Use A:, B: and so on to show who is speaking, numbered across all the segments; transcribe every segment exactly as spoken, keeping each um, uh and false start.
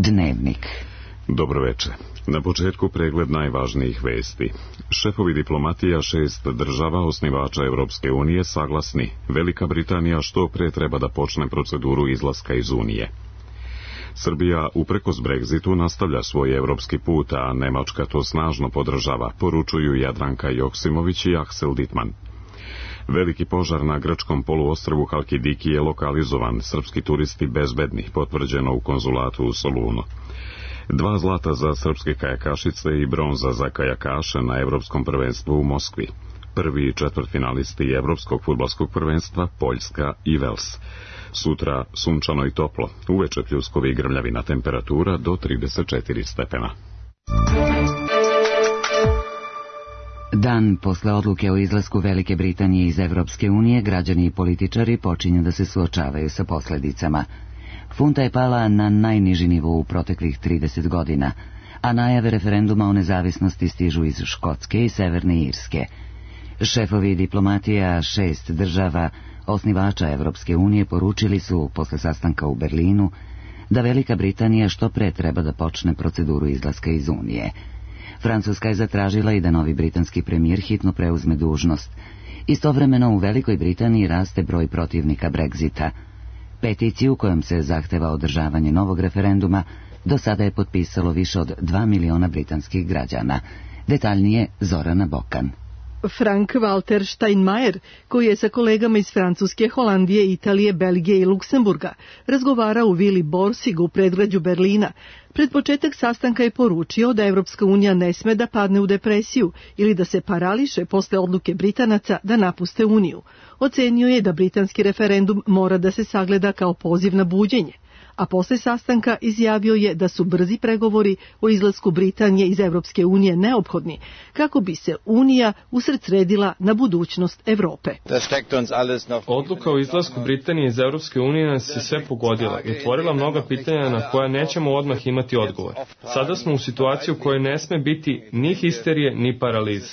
A: Dnevnik.
B: Dobroveče. Na početku pregled najvažnijih vesti. Šefovi diplomatija šest država osnivača Evropske unije saglasni. Velika Britanija što pre treba da počne proceduru izlaska iz Unije. Srbija uprkos Brexitu nastavlja svoj evropski put, a Nemačka to snažno podržava, poručuju Jadranka Joksimović i Aksel Dittmann. Veliki požar na grčkom poluostrvu Halkidiki je lokalizovan, srpski turisti bezbedni, potvrđeno u konzulatu u Solunu. Dva zlata za srpske kajakašice i bronza za kajakaše na Evropskom prvenstvu u Moskvi. Prvi i četvrtfinalisti Evropskog fudbalskog prvenstva Poljska i Vels. Sutra sunčano i toplo, uveče pljuskovi i grmljavina, temperatura do trideset četiri stepena.
A: Dan posle odluke o izlasku Velike Britanije iz Evropske unije, građani i političari počinju da se suočavaju sa posledicama. Funta je pala na najniži nivou u proteklih trideset godina, a najave referenduma o nezavisnosti stižu iz Škotske i Severne Irske. Šefovi diplomatija šest država osnivača Evropske unije poručili su, posle sastanka u Berlinu, da Velika Britanija što pre treba da počne proceduru izlaska iz Unije. Francuska je zatražila i da novi britanski premijer hitno preuzme dužnost. Istovremeno u Velikoj Britaniji raste broj protivnika Brexita. Peticiju kojom se zahteva održavanje novog referenduma do sada je potpisalo više od dva miliona britanskih građana. Detaljnije Zorana Bokan.
C: Frank Walter Steinmeier, koji je sa kolegama iz Francuske, Holandije, Italije, Belgije i Luksemburga razgovarao u vili Borsig u predgrađu Berlina, pred početak sastanka je poručio da Evropska unija ne sme da padne u depresiju ili da se parališe posle odluke Britanaca da napuste Uniju. Ocenio je da britanski referendum mora da se sagleda kao poziv na buđenje, a posle sastanka izjavio je da su brzi pregovori o izlasku Britanije iz Evropske unije neophodni kako bi se Unija usredsredila na budućnost Evrope.
D: Odluka o izlasku Britanije iz Evropske unije nas je sve pogodila i otvorila mnoga pitanja na koja nećemo odmah imati odgovor. Sada smo u situaciji u kojoj ne sme biti ni histerije ni paralize.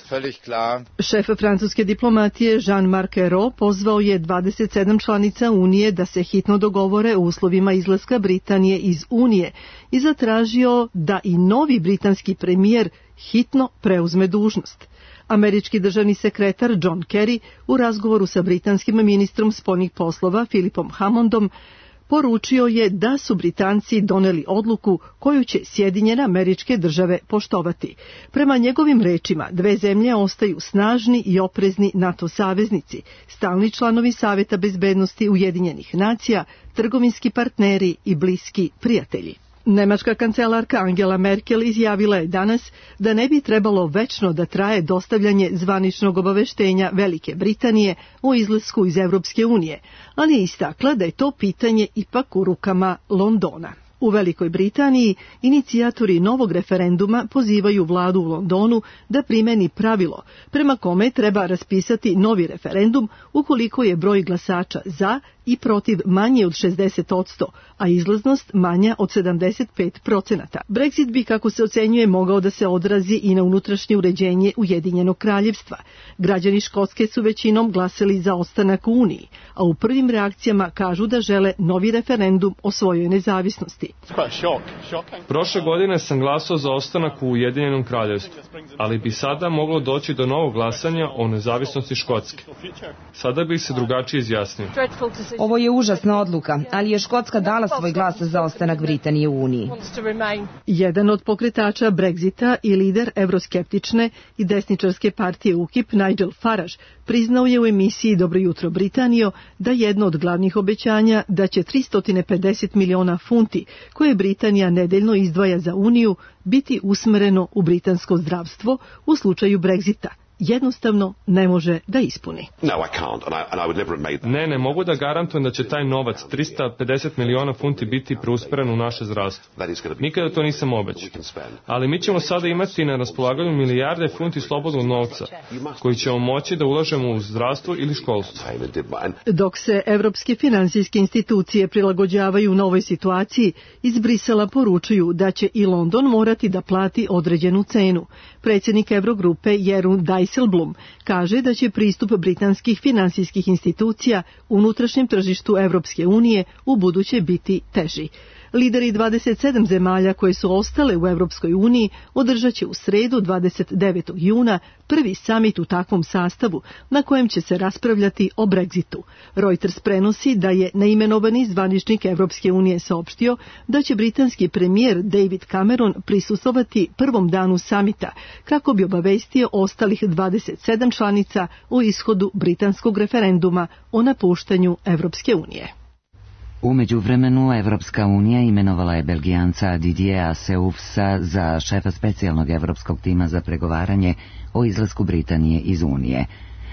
C: Šef francuske diplomatije Jean-Marc Ayrault pozvao je dvadeset sedam članica Unije da se hitno dogovore o uslovima izlaska Britanije iz Unije i zatražio da i novi britanski premijer hitno preuzme dužnost. Američki državni sekretar John Kerry u razgovoru sa britanskim ministrom spoljnih poslova Philipom Hammondom poručio je da su Britanci doneli odluku koju će Sjedinjene Američke Države poštovati. Prema njegovim rečima, dve zemlje ostaju snažni i oprezni NATO saveznici, stalni članovi Saveta bezbednosti Ujedinjenih nacija, trgovinski partneri i bliski prijatelji. Nemačka kancelarka Angela Merkel izjavila je danas da ne bi trebalo večno da traje dostavljanje zvaničnog obaveštenja Velike Britanije o izlasku iz Evropske unije, ali je istakla da je to pitanje ipak u rukama Londona. U Velikoj Britaniji inicijatori novog referenduma pozivaju vladu u Londonu da primeni pravilo, prema kome treba raspisati novi referendum ukoliko je broj glasača za i protiv manje od šezdeset posto, a izlaznost manja od sedamdeset pet procenata. Brexit bi, kako se ocenjuje, mogao da se odrazi i na unutrašnje uređenje Ujedinjenog kraljevstva. Građani Škotske su većinom glasali za ostanak u Uniji, a u prvim reakcijama kažu da žele novi referendum o svojoj nezavisnosti.
D: Prošle godine sam glasao za ostanak u Ujedinjenom kraljevstvu, ali bi sada moglo doći do novog glasanja o nezavisnosti Škotske. Sada bih se drugačije izjasnio.
E: Ovo je užasna odluka, ali je Škotska dala svoj glas za ostanak Britanije u Uniji.
C: Jedan od pokretača Brexita i lider evroskeptične i desničarske partije U K I P, Nigel Farage, priznao je u emisiji Dobro jutro Britanijo da jedno od glavnih obećanja da će tristo pedeset miliona funti koje Britanija nedeljno izdvaja za Uniju biti usmereno u britansko zdravstvo u slučaju Brexita. Jednostavno ne može da ispuni.
D: Ne, ne mogu da garantujem da će taj novac, tristo pedeset miliona funti, biti preusmeren u naše zdravstvo. Nikada to nisam obećao. Ali mi ćemo sada imati na raspolaganju milijarde funti slobodnog novca, koji ćemo moći da ulažemo u zdravstvo ili školstvo.
C: Dok se evropske finansijske institucije prilagođavaju novoj situaciji, iz Brisela poručuju da će i London morati da plati određenu cenu. Predsjednik Evrogrupe Jeroen Dijsselbloem kaže da će pristup britanskih finansijskih institucija unutrašnjem tržištu Evropske unije u buduće biti teži. Lideri dvadeset sedam zemalja koje su ostale u Europskoj uniji održat će u sredu dvadeset devetog juna prvi samit u takvom sastavu na kojem će se raspravljati o Brexitu. Reuters prenosi da je neimenovani zvaničnik Europske unije saopštio da će britanski premijer David Cameron prisustvovati prvom danu samita kako bi obavestio ostalih dvadeset sedam članica o ishodu britanskog referenduma o napuštanju Europske unije.
A: U međuvremenu Evropska unija imenovala je Belgijanca Didiera Seufsa za šefa specijalnog evropskog tima za pregovaranje o izlasku Britanije iz Unije.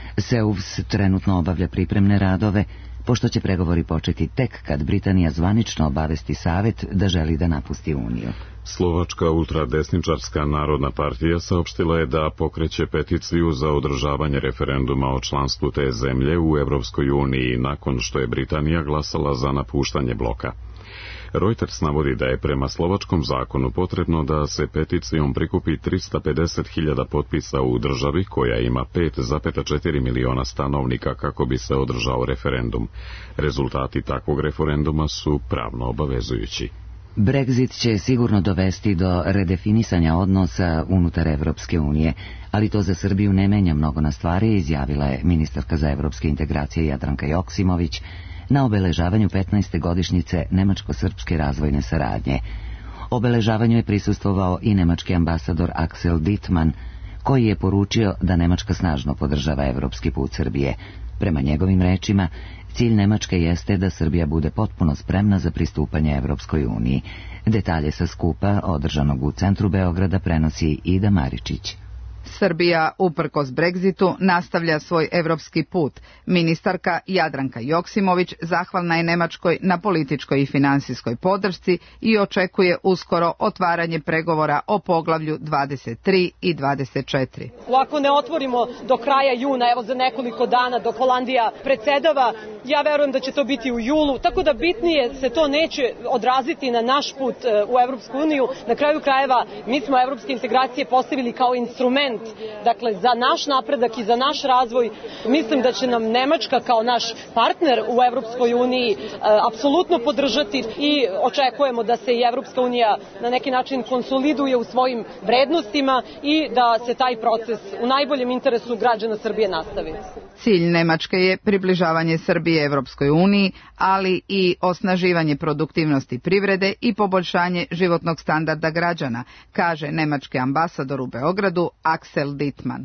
A: Seufs trenutno obavlja pripremne radove, pošto će pregovori početi tek kad Britanija zvanično obavesti Savet da želi da napusti Uniju.
B: Slovačka ultradesničarska narodna partija saopštila je da pokreće peticiju za održavanje referenduma o članstvu te zemlje u Evropskoj uniji nakon što je Britanija glasala za napuštanje bloka. Reuters navodi da je prema slovačkom zakonu potrebno da se peticijom prikupi tristo pedeset hiljada potpisa u državi koja ima pet zarez četiri miliona stanovnika kako bi se održao referendum. Rezultati takvog referenduma su pravno obavezujući.
A: Brexit će sigurno dovesti do redefinisanja odnosa unutar Evropske unije, ali to za Srbiju ne menja mnogo na stvari, izjavila je ministarka za evropske integracije Jadranka Joksimović na obeležavanju petnaeste godišnjice nemačko-srpske razvojne saradnje. Obeležavanju je prisustvovao i nemački ambasador Axel Dittmann, koji je poručio da Nemačka snažno podržava evropski put Srbije. Prema njegovim rečima, cilj Nemačke jeste da Srbija bude potpuno spremna za pristupanje Evropskoj uniji. Detalje sa skupa održanog u centru Beograda prenosi Ida Maričić.
F: Srbija, uprkos Brexitu, nastavlja svoj evropski put. Ministarka Jadranka Joksimović zahvalna je Nemačkoj na političkoj i finansijskoj podršci i očekuje uskoro otvaranje pregovora o poglavlju dvadeset tri i dvadeset četiri.
G: Ako ne otvorimo do kraja juna, evo za nekoliko dana dok Holandija predsedava, ja verujem da će to biti u julu, tako da bitnije se to neće odraziti na naš put u Evropsku uniju. Na kraju krajeva, mi smo evropske integracije postavili kao instrument, dakle, za naš napredak i za naš razvoj. Mislim da će nam Nemačka kao naš partner u Evropskoj uniji apsolutno podržati i očekujemo da se i Evropska unija na neki način konsoliduje u svojim vrednostima i da se taj proces u najboljem interesu građana Srbije nastavi.
F: Cilj Nemačke je približavanje Srbije Evropskoj uniji, ali i osnaživanje produktivnosti privrede i poboljšanje životnog standarda građana, kaže nemački ambasador u Beogradu Axel Dittmann.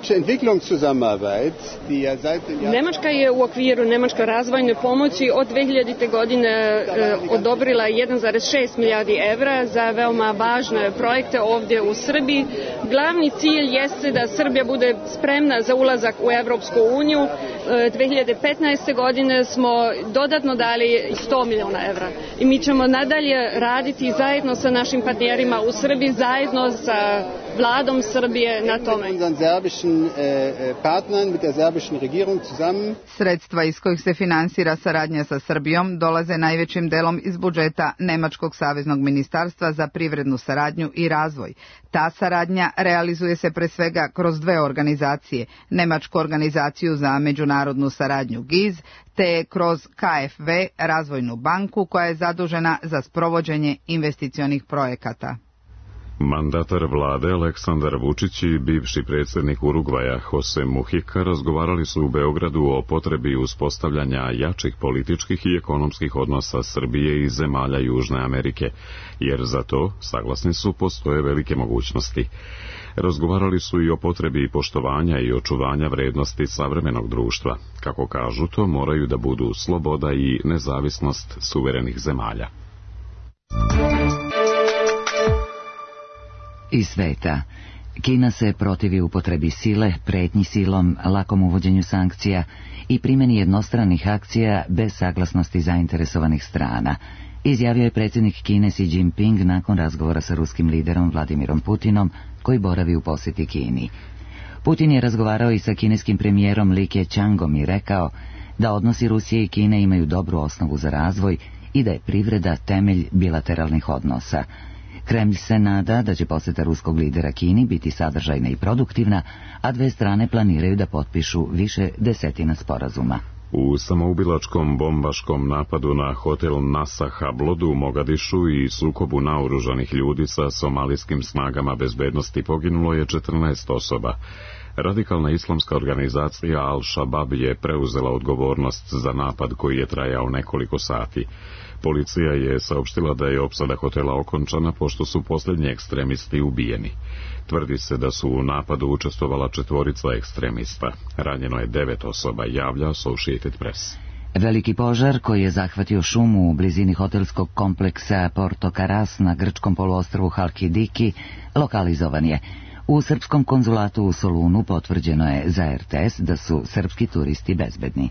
H: Nemačka je u okviru Nemačke razvojne pomoći od dve hiljadite. godine e, odobrila jedan zarez šest milijardi evra za veoma važne projekte ovdje u Srbiji. Glavni cilj jeste da Srbija bude spremna za ulazak u Evropsku uniju. E, dve hiljade petnaeste. godine smo dodatno dali sto miliona evra. I mi ćemo nadalje raditi zajedno sa našim partnerima u Srbiji, zajedno sa vladom Srbije na tome.
F: Sredstva iz kojih se finansira saradnja sa Srbijom dolaze najvećim delom iz budžeta Nemačkog saveznog ministarstva za privrednu saradnju i razvoj. Ta saradnja realizuje se pre svega kroz dve organizacije, Nemačku organizaciju za međunarodnu saradnju G I Z, te kroz K F V, razvojnu banku koja je zadužena za sprovođenje investicionih projekata.
B: Mandatar vlade Aleksandar Vučić i bivši predsjednik Urugvaja Jose Mujica razgovarali su u Beogradu o potrebi uspostavljanja jačih političkih i ekonomskih odnosa Srbije i zemalja Južne Amerike, jer za to, saglasni su, postoje velike mogućnosti. Razgovarali su i o potrebi poštovanja i očuvanja vrednosti savremenog društva. Kako kažu, to moraju da budu sloboda i nezavisnost suverenih zemalja.
A: Iz sveta. Kina se protivi upotrebi sile, pretnji silom, lakom uvođenju sankcija i primjeni jednostranih akcija bez saglasnosti zainteresovanih strana, izjavio je predsjednik Kine Xi Jinping nakon razgovora sa ruskim liderom Vladimirom Putinom, koji boravi u posjeti Kini. Putin je razgovarao i sa kineskim premijerom Li Keqiangom i rekao da odnosi Rusije i Kine imaju dobru osnovu za razvoj i da je privreda temelj bilateralnih odnosa. Kremlj se nada da će posjeta ruskog lidera Kini biti sadržajna i produktivna, a dve strane planiraju da potpišu više desetina sporazuma.
B: U samoubilačkom bombaškom napadu na hotel Nasa Hablodu u Mogadišu i sukobu naoružanih ljudi sa somalijskim snagama bezbednosti poginulo je četrnaest osoba. Radikalna islamska organizacija Al-Shabaab je preuzela odgovornost za napad koji je trajao nekoliko sati. Policija je saopštila da je opsada hotela okončana pošto su posljednji ekstremisti ubijeni. Tvrdi se da su u napadu učestvovala četvorica ekstremista. Ranjeno je devet osoba, javlja Associated Press.
A: Veliki požar koji je zahvatio šumu u blizini hotelskog kompleksa Porto Caras na grčkom poluostrvu Halkidiki lokalizovan je. U srpskom konzulatu u Solunu potvrđeno je za R T S da su srpski turisti bezbedni.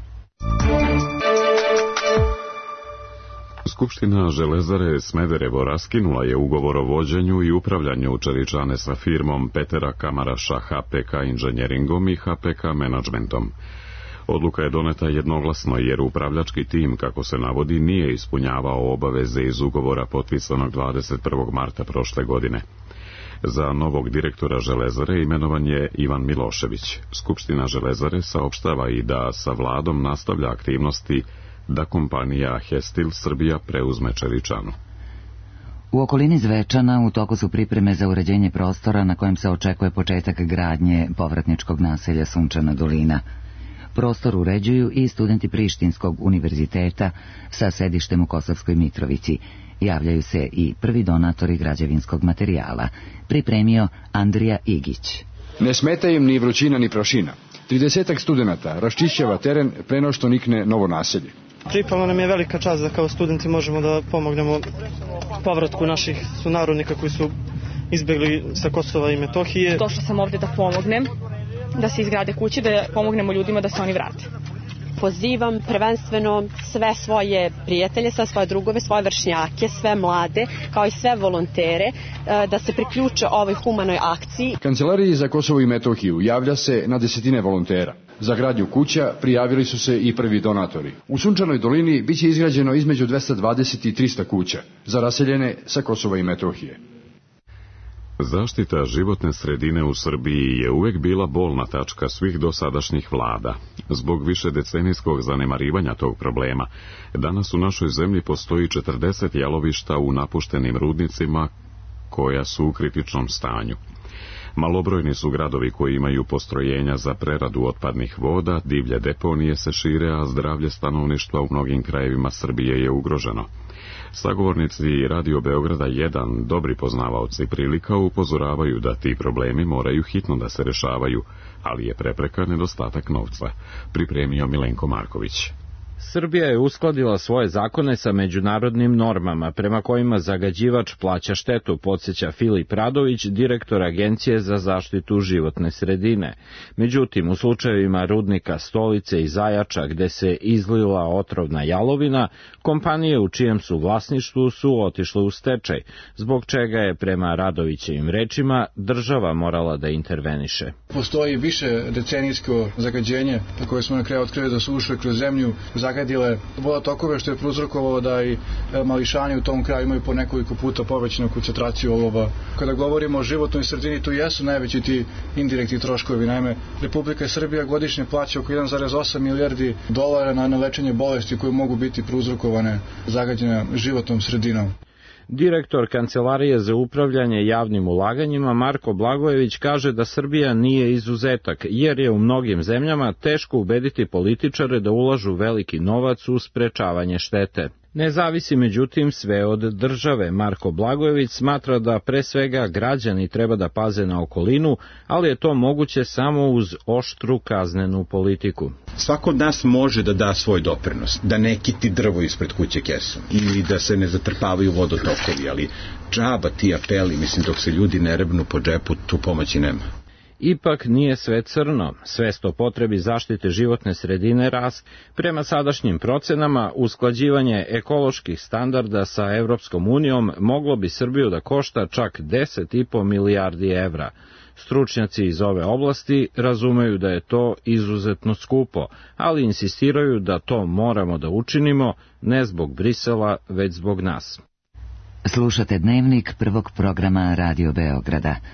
B: Skupština Železare Smederevo raskinula je ugovor o vođenju i upravljanju čeličane sa firmom Petera Kamaraša H P K Inženjeringom i H P K Menadžmentom. Odluka je doneta jednoglasno jer upravljački tim, kako se navodi, nije ispunjavao obaveze iz ugovora potpisanog dvadeset prvog marta prošle godine. Za novog direktora Železare imenovan je Ivan Milošević. Skupština Železare saopštava i da sa vladom nastavlja aktivnosti da kompanija Hestil Srbija preuzme čeličanu.
A: U okolini Zvečana u toku su pripreme za uređenje prostora na kojem se očekuje početak gradnje povratničkog naselja Sunčana dolina. Prostor uređuju i studenti Prištinskog univerziteta sa sedištem u Kosovskoj Mitrovici. Javljaju se i prvi donatori građevinskog materijala. Pripremio Andrija Igić.
I: Ne smeta im ni vrućina ni prašina. tridesetak studenata raščišćava teren pre no što nikne novo naselje.
J: Pripala nam je velika čast da kao studenti možemo da pomognemo povratku naših sunarodnika koji su izbjegli sa Kosova i Metohije.
K: Došla sam ovdje da pomognem, da se izgrade kuće, da pomognemo ljudima da se oni vrate.
L: Pozivam prvenstveno sve svoje prijatelje, sve svoje drugove, svoje vršnjake, sve mlade, kao i sve volontere, da se priključe ovoj humanoj akciji.
I: Kancelariji za Kosovo i Metohiju javlja se na desetine volontera. Za gradnju kuća prijavili su se i prvi donatori. U Sunčanoj dolini biće izgrađeno između dvesta dvadeset i trista kuća za raseljene sa Kosova i Metohije.
B: Zaštita životne sredine u Srbiji je uvek bila bolna tačka svih dosadašnjih vlada. Zbog višedecenijskog zanemarivanja tog problema, danas u našoj zemlji postoji četrdeset jalovišta u napuštenim rudnicima koja su u kritičnom stanju. Malobrojni su gradovi koji imaju postrojenja za preradu otpadnih voda, divlje deponije se šire, a zdravlje stanovništva u mnogim krajevima Srbije je ugroženo. Sagovornici Radio Beograda jedan, dobri poznavaoci prilika, upozoravaju da ti problemi moraju hitno da se rešavaju, ali je prepreka nedostatak novca. Pripremio Milenko Marković.
M: Srbija je uskladila svoje zakone sa međunarodnim normama, prema kojima zagađivač plaća štetu, podsjeća Filip Radović, direktor Agencije za zaštitu životne sredine. Međutim, u slučajevima rudnika Stolice i Zajača, gde se izlila otrovna jalovina, kompanije u čijem su vlasništvu su otišle u stečaj, zbog čega je, prema Radovićevim rečima, država morala da interveniše.
N: Postoji više decenijsko zagađenje koje smo na kraju otkrili da su ušle kroz zemlju, zagadile vodotokove, što je prouzrokovalo da i mališani u tom kraju imaju po nekoliko puta povećanu koncentraciju olova. Kada govorimo o životnoj sredini, tu jesu najveći ti indirektni troškovi. Naime, Republika Srbija godišnje plaća oko jedan zarez osam milijardi dolara na lečenje bolesti koje mogu biti prouzrokovane zagađene životnom sredinom.
M: Direktor Kancelarije za upravljanje javnim ulaganjima Marko Blagojević kaže da Srbija nije izuzetak, jer je u mnogim zemljama teško ubediti političare da ulažu veliki novac u sprečavanje štete. Ne zavisi međutim sve od države. Marko Blagojević smatra da pre svega građani treba da paze na okolinu, ali je to moguće samo uz oštru kaznenu politiku.
O: Svako od nas može da da svoj doprinos, da ne kiti drvo ispred kuće kesom ili da se ne zatrpavaju vodotokovi, ali džaba ti apeli, mislim, dok se ljudi ne rebnu po džepu, tu pomoći nema.
M: Ipak nije sve crno. Svest o potrebi zaštite životne sredine rast. Prema sadašnjim procenama, usklađivanje ekoloških standarda sa Evropskom unijom moglo bi Srbiju da košta čak deset i po milijardi evra. Stručnjaci iz ove oblasti razumeju da je to izuzetno skupo, ali insistiraju da to moramo da učinimo ne zbog Brisela, već zbog nas.
A: Slušate Dnevnik prvog programa Radio Beograda.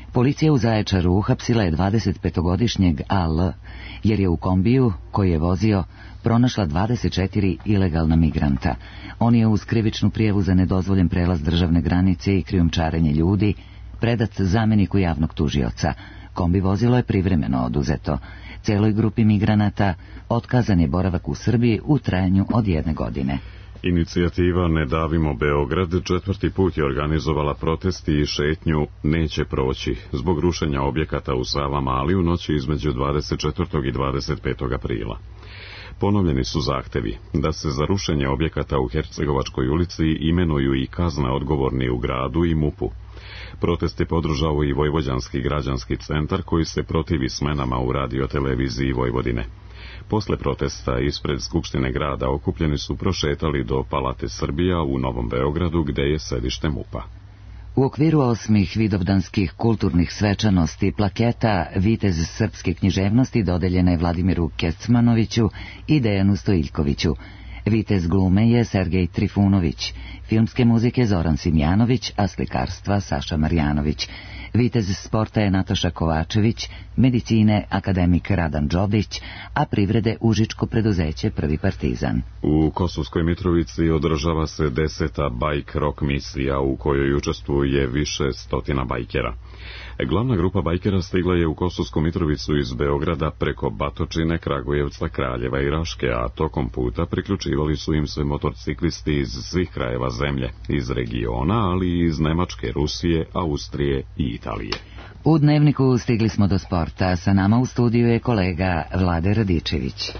A: Policija u Zaječaru uhapsila je dvadesetpetogodišnjeg A L jer je u kombiju koji je vozio pronašla dvadeset četiri ilegalna migranta. On je uz krivičnu prijavu za nedozvoljen prelaz državne granice i krijumčarenje ljudi predat zamjeniku javnog tužioca. Kombi vozilo je privremeno oduzeto. Celoj grupi migranata otkazan je boravak u Srbiji u trajanju od jedne godine.
B: Inicijativa Ne davimo Beograd četvrti put je organizovala protesti i šetnju Neće proći zbog rušenja objekata u Savamali u noći između dvadeset četvrtog i dvadeset petog aprila. Ponovljeni su zahtevi da se za rušenje objekata u Hercegovačkoj ulici imenuju i kazne odgovorni u gradu i MUP-u. Protest je podržao i Vojvođanski građanski centar koji se protivi smenama u radioteleviziji Vojvodine. Posle protesta ispred Skupštine grada okupljeni su prošetali do Palate Srbija u Novom Beogradu gde je sedište MUP-a.
A: U okviru osmih vidovdanskih kulturnih svečanosti plaketa Vitez srpske književnosti dodeljena je Vladimiru Kecmanoviću i Dejanu Stojiljkoviću. Vitez glume je Sergej Trifunović, filmske muzike Zoran Simjanović, a slikarstva Saša Marjanović. Vitez sporta je Nataša Kovačević, medicine akademik Radan Đodić, a privrede Užičko preduzeće Prvi Partizan.
B: U Kosovskoj Mitrovici održava se deseta bike rock misija u kojoj učestvuje više stotina bajkera. Glavna grupa bajkera stigla je u Kosovsku Mitrovicu iz Beograda preko Batočine, Kragujevca, Kraljeva i Raške, a tokom puta priključivali su im se motorciklisti iz svih krajeva zemlje, iz regiona, ali i iz Nemačke, Rusije, Austrije i Italije.
A: U Dnevniku stigli smo do sporta. Sa nama u studiju je kolega Vlade Radičević.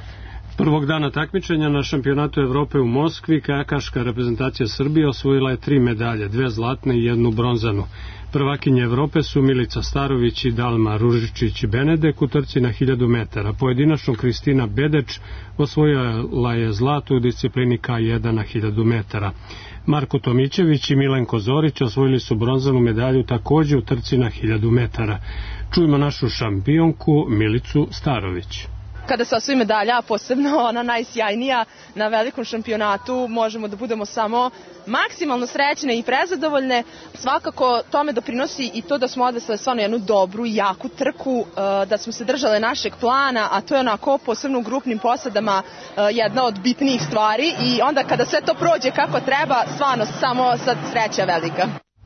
P: Prvog dana takmičenja na šampionatu Evrope u Moskvi kajakaška reprezentacija Srbije osvojila je tri medalje, dve zlatne i jednu bronzanu. Prvakinje Evrope su Milica Starović i Dalma Ružičić-Benedek u trci na hiljadu metara. Pojedinačno Kristina Bedeč osvojila je zlatu u disciplini K jedan na hiljadu metara. Marko Tomićević i Milenko Zorić osvojili su bronzanu medalju takođe u trci na hiljadu metara. Čujemo našu šampionku Milicu Starović.
K: Kada se osvoji medalja, posebno ona najsjajnija na velikom šampionatu, možemo da budemo samo maksimalno srećne i prezadovoljne. Svakako tome doprinosi i to da smo odvesle stvarno jednu dobru i jaku trku, da smo se držale našeg plana, a to je onako posebno u grupnim posadama jedna od bitnijih stvari i onda kada sve to prođe kako treba, stvarno samo sad sreća velika.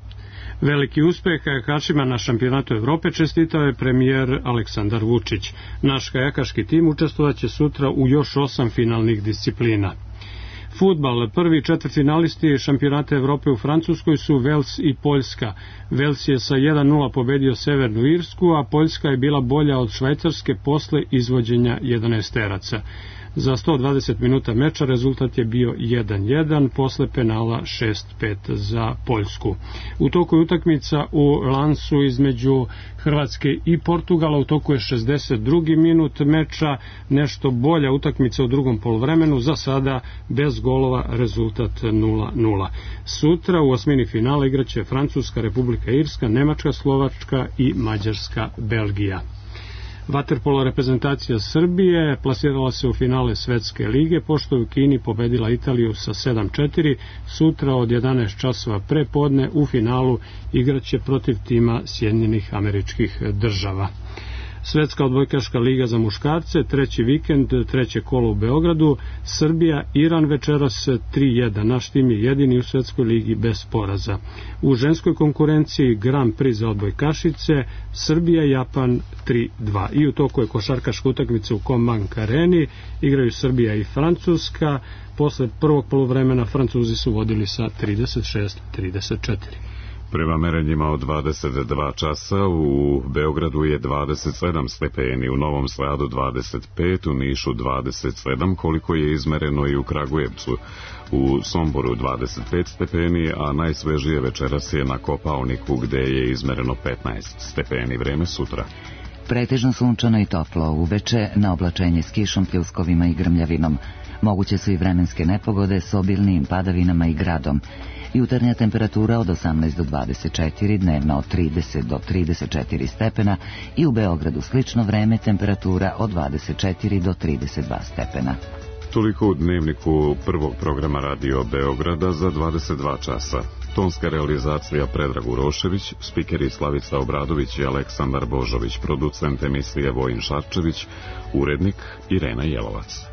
P: Veliki uspeh kajakašima na šampionatu Evrope čestitao je premijer Aleksandar Vučić. Naš kajakaški tim učestvovaće sutra u još osam finalnih disciplina. Fudbal, prvi četvrtfinalisti šampionata Evrope u Francuskoj su Vels i Poljska. Vels je sa jedan nula pobedio Severnu Irsku, a Poljska je bila bolja od Švajcarske posle izvođenja jedanaesteraca. Za sto dvadeset minuta meča rezultat je bio jedan jedan, posle penala šest pet za Poljsku. U toku je utakmica u lansu između Hrvatske i Portugala, u toku je šezdeset drugi minut meča, nešto bolja utakmica u drugom poluvremenu, za sada bez golova, rezultat nula nula. Sutra u osmini finala igraće Francuska, Republika Irska, Nemačka, Slovačka i Mađarska, Belgija. Vaterpolo reprezentacija Srbije plasirala se u finale Svetske lige, pošto je u Kini pobedila Italiju sa sedam četiri. Sutra od jedanaest časova pre podne u finalu igraće protiv tima Sjedinjenih Američkih Država. Svetska odbojkaška liga za muškarce, treći vikend, treće kolo u Beogradu, Srbija, Iran večeras tri jedan. Naš tim je jedini u Svetskoj ligi bez poraza. U ženskoj konkurenciji Grand Prix za odbojkašice, Srbija, Japan tri dva. I u toku je košarkaška utakmica u Kombank areni, igraju Srbija i Francuska. Posle prvog poluvremena Francuzi su vodili sa trideset šest trideset četiri.
B: Prema merenjima od dvadeset dva časa u Beogradu je dvadeset sedam stepeni, u Novom Sadu dvadeset pet, u Nišu dvadeset sedam, koliko je izmereno i u Kragujevcu. U Somboru dvadeset pet stepeni, a najsvežije večeras je na Kopaoniku gde je izmereno petnaest stepeni. Vreme sutra.
A: Pretežno sunčano i toplo, uveče na oblačenje s kišom, pljuskovima i grmljavinom. Moguće su i vremenske nepogode s obilnim padavinama i gradom. Jutarnja temperatura od osamnaest do dvadeset četiri, dnevna od trideset do trideset četiri stepena i u Beogradu slično vreme, temperatura od dvadeset četiri do trideset dva stepena.
B: Toliko u dnevniku prvog programa Radio Beograda za dvadeset dva časa. tonska realizacija Predrag Urošević, spikeri Slavica Obradović i Aleksandar Božović, producent emisije Vojin Šarčević, urednik Irena Jelovac.